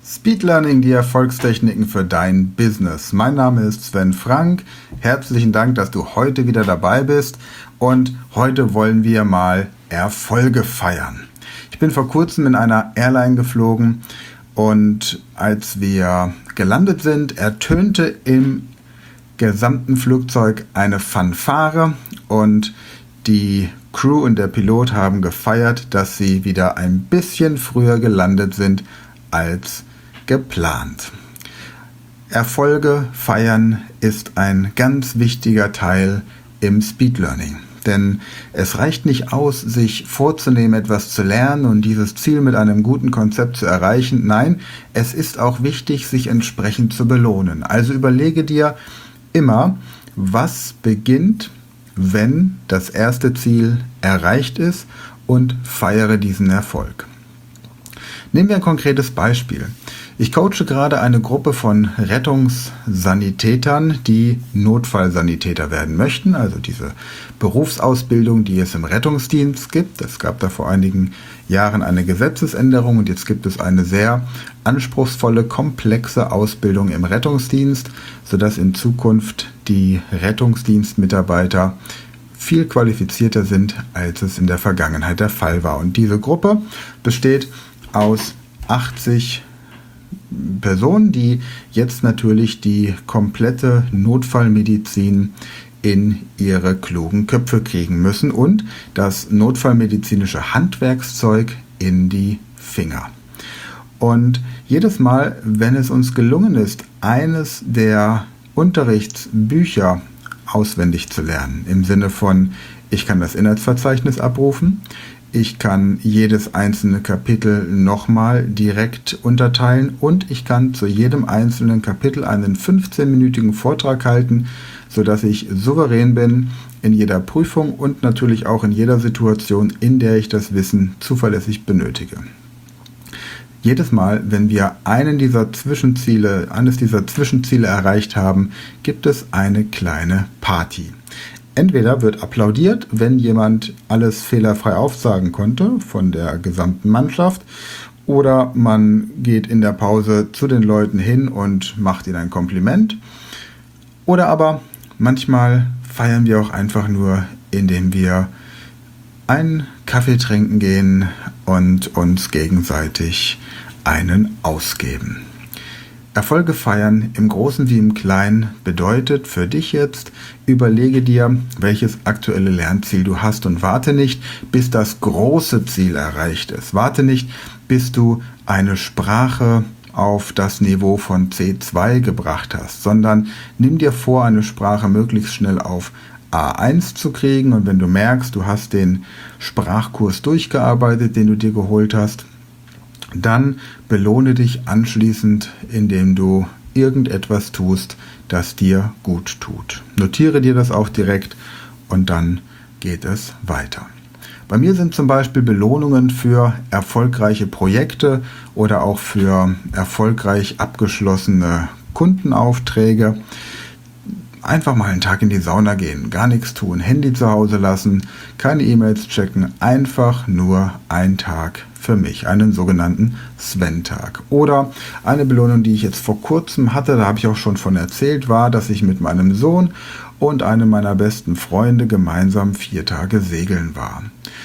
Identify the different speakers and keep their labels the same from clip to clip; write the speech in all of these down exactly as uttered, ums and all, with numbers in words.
Speaker 1: Speed Learning, die Erfolgstechniken für dein Business. Mein Name ist Sven Frank. Herzlichen Dank, dass du heute wieder dabei bist. Und heute wollen wir mal Erfolge feiern. Ich bin vor kurzem in einer Airline geflogen und als wir gelandet sind, ertönte im gesamten Flugzeug eine Fanfare und die Crew und der Pilot haben gefeiert, dass sie wieder ein bisschen früher gelandet sind als geplant. Erfolge feiern ist ein ganz wichtiger Teil im Speed Learning. Denn es reicht nicht aus, sich vorzunehmen, etwas zu lernen und dieses Ziel mit einem guten Konzept zu erreichen. Nein, es ist auch wichtig, sich entsprechend zu belohnen. Also überlege dir immer, was beginnt, wenn das erste Ziel erreicht ist, und feiere diesen Erfolg. Nehmen wir ein konkretes Beispiel. Ich coache gerade eine Gruppe von Rettungssanitätern, die Notfallsanitäter werden möchten, also diese Berufsausbildung, die es im Rettungsdienst gibt. Es gab da vor einigen Jahren eine Gesetzesänderung und jetzt gibt es eine sehr anspruchsvolle, komplexe Ausbildung im Rettungsdienst, sodass in Zukunft die Rettungsdienstmitarbeiter viel qualifizierter sind, als es in der Vergangenheit der Fall war. Und diese Gruppe besteht aus achtzig Personen, die jetzt natürlich die komplette Notfallmedizin in ihre klugen Köpfe kriegen müssen und das notfallmedizinische Handwerkszeug in die Finger. Und jedes Mal, wenn es uns gelungen ist, eines der Unterrichtsbücher auswendig zu lernen, im Sinne von, ich kann das Inhaltsverzeichnis abrufen, ich kann jedes einzelne Kapitel nochmal direkt unterteilen und ich kann zu jedem einzelnen Kapitel einen fünfzehnminütigen Vortrag halten, sodass ich souverän bin in jeder Prüfung und natürlich auch in jeder Situation, in der ich das Wissen zuverlässig benötige. Jedes Mal, wenn wir einen dieser Zwischenziele, eines dieser Zwischenziele erreicht haben, gibt es eine kleine Party. Entweder wird applaudiert, wenn jemand alles fehlerfrei aufsagen konnte von der gesamten Mannschaft, oder man geht in der Pause zu den Leuten hin und macht ihnen ein Kompliment. Oder aber manchmal feiern wir auch einfach nur, indem wir einen Kaffee trinken gehen und uns gegenseitig einen ausgeben. Erfolge feiern im Großen wie im Kleinen bedeutet für dich jetzt, überlege dir, welches aktuelle Lernziel du hast und warte nicht, bis das große Ziel erreicht ist. Warte nicht, bis du eine Sprache auf das Niveau von C zwei gebracht hast, sondern nimm dir vor, eine Sprache möglichst schnell auf A eins zu kriegen, und wenn du merkst, du hast den Sprachkurs durchgearbeitet, den du dir geholt hast, dann belohne dich anschließend, indem du irgendetwas tust, das dir gut tut. Notiere dir das auch direkt und dann geht es weiter. Bei mir sind zum Beispiel Belohnungen für erfolgreiche Projekte oder auch für erfolgreich abgeschlossene Kundenaufträge. Einfach mal einen Tag in die Sauna gehen, gar nichts tun, Handy zu Hause lassen, keine E-Mails checken, einfach nur ein Tag für mich, einen sogenannten Sven-Tag. Oder eine Belohnung, die ich jetzt vor kurzem hatte, da habe ich auch schon von erzählt, war, dass ich mit meinem Sohn und einem meiner besten Freunde gemeinsam vier Tage segeln war.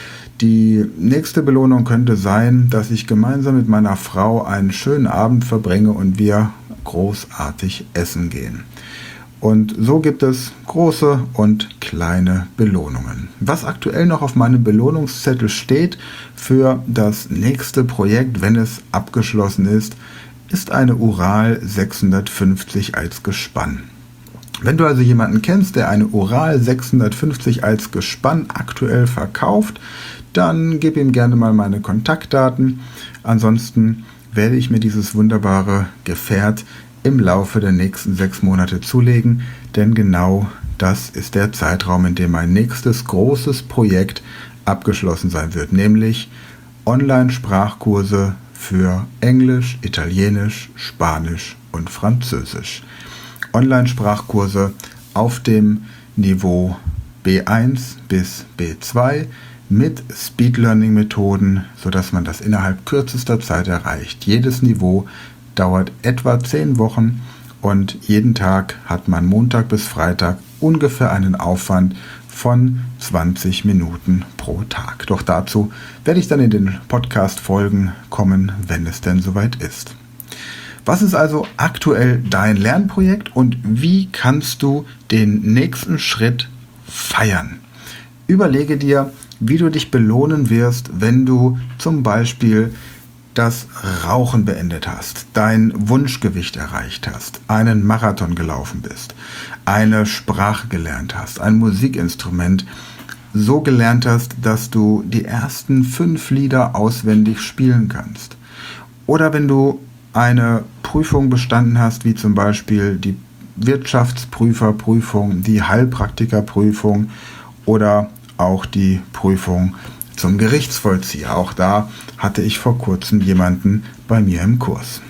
Speaker 1: Die nächste Belohnung könnte sein, dass ich gemeinsam mit meiner Frau einen schönen Abend verbringe und wir großartig essen gehen. Und so gibt es große und kleine Belohnungen. Was aktuell noch auf meinem Belohnungszettel steht für das nächste Projekt, wenn es abgeschlossen ist, ist eine Ural sechshundertfünfzig als Gespann. Wenn du also jemanden kennst, der eine Ural sechshundertfünfzig als Gespann aktuell verkauft, dann gib ihm gerne mal meine Kontaktdaten. Ansonsten werde ich mir dieses wunderbare Gefährt im Laufe der nächsten sechs Monate zulegen, denn genau das ist der Zeitraum, in dem mein nächstes großes Projekt abgeschlossen sein wird, nämlich Online-Sprachkurse für Englisch, Italienisch, Spanisch und Französisch. Online-Sprachkurse auf dem Niveau B eins bis B zwei mit Speed Learning Methoden, sodass man das innerhalb kürzester Zeit erreicht. Jedes Niveau dauert etwa zehn Wochen und jeden Tag hat man Montag bis Freitag ungefähr einen Aufwand von zwanzig Minuten pro Tag. Doch dazu werde ich dann in den Podcast-Folgen kommen, wenn es denn soweit ist. Was ist also aktuell dein Lernprojekt und wie kannst du den nächsten Schritt feiern? Überlege dir, wie du dich belohnen wirst, wenn du zum Beispiel das Rauchen beendet hast, dein Wunschgewicht erreicht hast, einen Marathon gelaufen bist, eine Sprache gelernt hast, ein Musikinstrument so gelernt hast, dass du die ersten fünf Lieder auswendig spielen kannst. Oder wenn du eine Prüfung bestanden hast, wie zum Beispiel die Wirtschaftsprüferprüfung, die Heilpraktikerprüfung oder auch die Prüfung zum Gerichtsvollzieher. Auch da hatte ich vor kurzem jemanden bei mir im Kurs.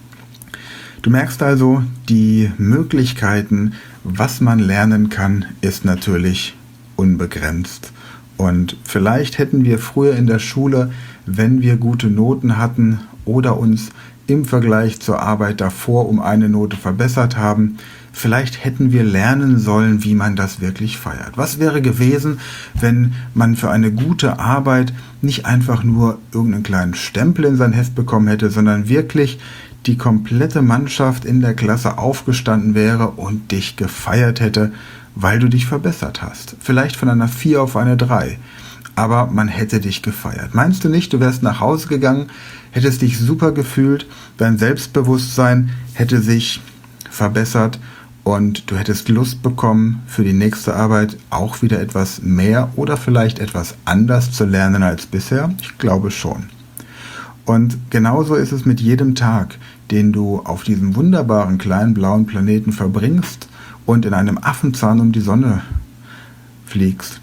Speaker 1: Du merkst also, die Möglichkeiten, was man lernen kann, ist natürlich unbegrenzt. Und vielleicht hätten wir früher in der Schule, wenn wir gute Noten hatten oder uns im Vergleich zur Arbeit davor um eine Note verbessert haben, vielleicht hätten wir lernen sollen, wie man das wirklich feiert. Was wäre gewesen, wenn man für eine gute Arbeit nicht einfach nur irgendeinen kleinen Stempel in sein Heft bekommen hätte, sondern wirklich die komplette Mannschaft in der Klasse aufgestanden wäre und dich gefeiert hätte, weil du dich verbessert hast. Vielleicht von einer vier auf eine drei. Aber man hätte dich gefeiert. Meinst du nicht, du wärst nach Hause gegangen, hättest dich super gefühlt, dein Selbstbewusstsein hätte sich verbessert und du hättest Lust bekommen, für die nächste Arbeit auch wieder etwas mehr oder vielleicht etwas anders zu lernen als bisher? Ich glaube schon. Und genauso ist es mit jedem Tag, den du auf diesem wunderbaren kleinen blauen Planeten verbringst und in einem Affenzahn um die Sonne fliegst.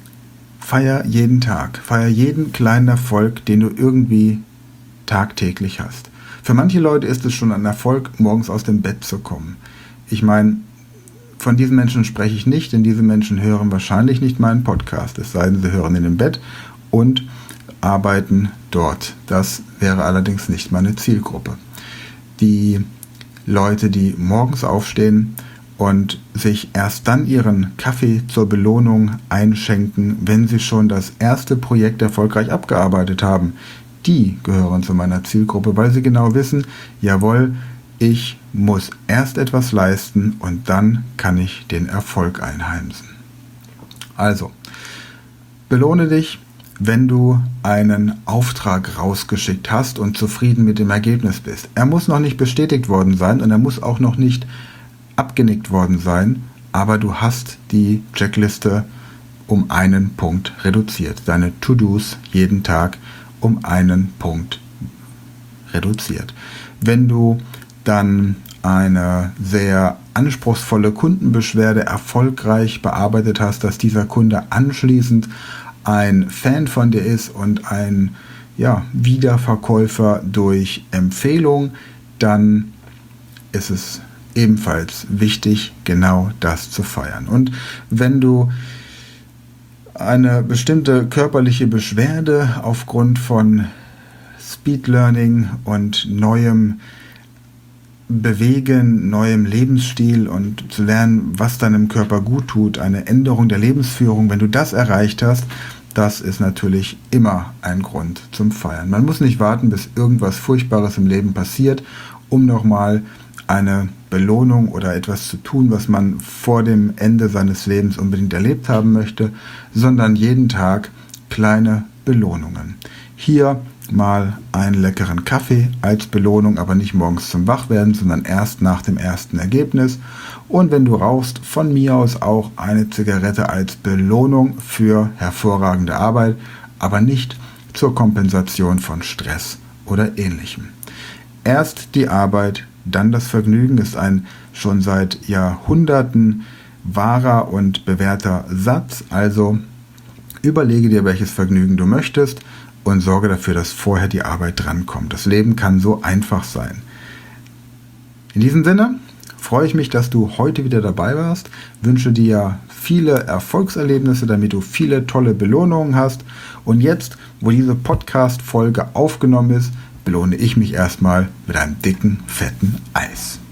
Speaker 1: Feier jeden Tag, feier jeden kleinen Erfolg, den du irgendwie tagtäglich hast. Für manche Leute ist es schon ein Erfolg, morgens aus dem Bett zu kommen. Ich meine, von diesen Menschen spreche ich nicht, denn diese Menschen hören wahrscheinlich nicht meinen Podcast, es sei denn, sie hören in dem Bett und arbeiten dort. Das wäre allerdings nicht meine Zielgruppe. Die Leute, die morgens aufstehen und sich erst dann ihren Kaffee zur Belohnung einschenken, wenn sie schon das erste Projekt erfolgreich abgearbeitet haben, die gehören zu meiner Zielgruppe, weil sie genau wissen, jawohl, ich muss erst etwas leisten und dann kann ich den Erfolg einheimsen. Also, belohne dich, wenn du einen Auftrag rausgeschickt hast und zufrieden mit dem Ergebnis bist. Er muss noch nicht bestätigt worden sein und er muss auch noch nicht abgenickt worden sein, aber du hast die Checkliste um einen Punkt reduziert. Deine To-Dos jeden Tag um einen Punkt reduziert. Wenn du dann eine sehr anspruchsvolle Kundenbeschwerde erfolgreich bearbeitet hast, dass dieser Kunde anschließend ein Fan von dir ist und ein ja, Wiederverkäufer durch Empfehlung, dann ist es ebenfalls wichtig, genau das zu feiern. Und wenn du eine bestimmte körperliche Beschwerde aufgrund von Speed Learning und neuem Bewegen, neuem Lebensstil und zu lernen, was deinem Körper gut tut, eine Änderung der Lebensführung, wenn du das erreicht hast, das ist natürlich immer ein Grund zum Feiern. Man muss nicht warten, bis irgendwas Furchtbares im Leben passiert, um nochmal eine Belohnung oder etwas zu tun, was man vor dem Ende seines Lebens unbedingt erlebt haben möchte, sondern jeden Tag kleine Belohnungen. Hier mal einen leckeren Kaffee als Belohnung, aber nicht morgens zum Wachwerden, sondern erst nach dem ersten Ergebnis. Und wenn du rauchst, von mir aus auch eine Zigarette als Belohnung für hervorragende Arbeit, aber nicht zur Kompensation von Stress oder Ähnlichem. Erst die Arbeit, dann das Vergnügen ist ein schon seit Jahrhunderten wahrer und bewährter Satz. Also überlege dir, welches Vergnügen du möchtest und sorge dafür, dass vorher die Arbeit drankommt. Das Leben kann so einfach sein. In diesem Sinne freue ich mich, dass du heute wieder dabei warst. Wünsche dir viele Erfolgserlebnisse, damit du viele tolle Belohnungen hast. Und jetzt, wo diese Podcast-Folge aufgenommen ist, belohne ich mich erstmal mit einem dicken, fetten Eis.